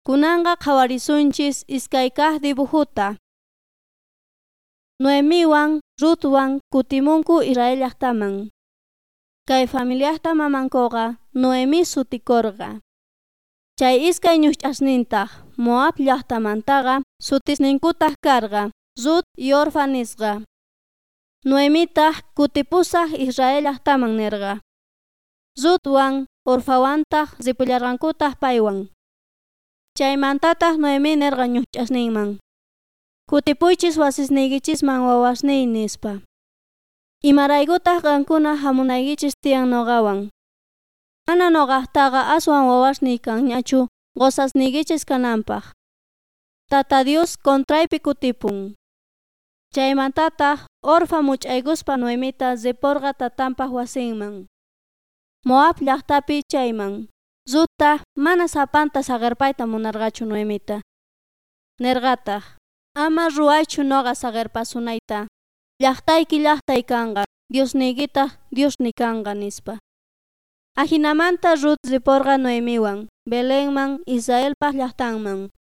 Kunanga qhawarisunchis iskaykaq dibujuta. Noemiwan, Ruthwan kutimunku Israel llaqtaman. Kay familiaqta mamankuqa Noemi sutikurqa. Chay iskay ñuch'asnintaq Moab llaqtamantaqa sutisninkutaq karqa Ruth y Orfa nisqa. Noemitaq kutipusaq Israel llaqtaman nirqa. Ruthwan Orfawantaq ripullarqankutaq paywan. Chaymantataq Noemi nirqa ñuch'asninman: Kutipuychis wasisniykichisman wawasniy nispa. Imaraykutaq qankuna hamunaykichis tiyan nuqawan. Mana nuqaqtaqa aswan wawasniy kanñachu gozasniykichis kananpaq. Tata Dios kontraypi kutipun. Chaymantataq Orfa much'aykuspa Noemita ripurqa tatanpaq wasinman. Moab llaqtapi chayman. Ruthta mana sapanta saqirpayta munarqachu Noemita. Nirqataq: Ama ruaychu nuqa saqirpasunayta. Llaqtayki llaqtay kanqa, Diosniykitaq Diosni kanqa nispa. Ajinamanta Ruth ripurqa Noemiwan Belenman Israelpaq llaqtanman.